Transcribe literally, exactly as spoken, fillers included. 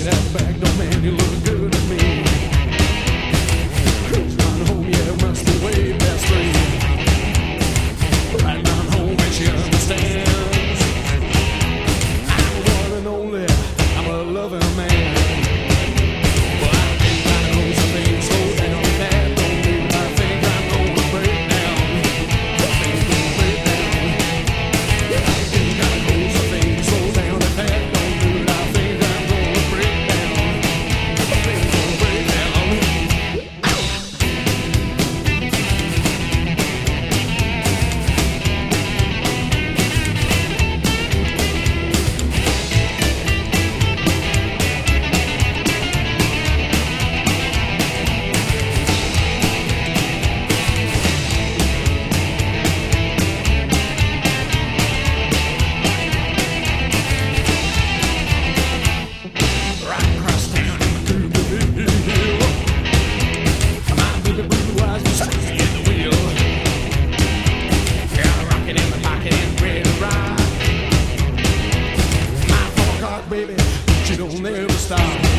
see that back door, man, you look good to me. Cruise on home, yeah, it must be way past three. Right down home and she understands. I'm the one and only, I'm a loving man. But I think I know some things slow down. That don't mean I think I'm gonna break down. I think I'm gonna break down. Yeah, I think I know some things slow down. If that don't do it, I think I'm gonna break down. I think I'm gonna break down. Right across town through the hill. My baby blue eyes beside me in the wheel. Got a rocket in my pocket and ready to ride. My four-car baby, she don't ever stop.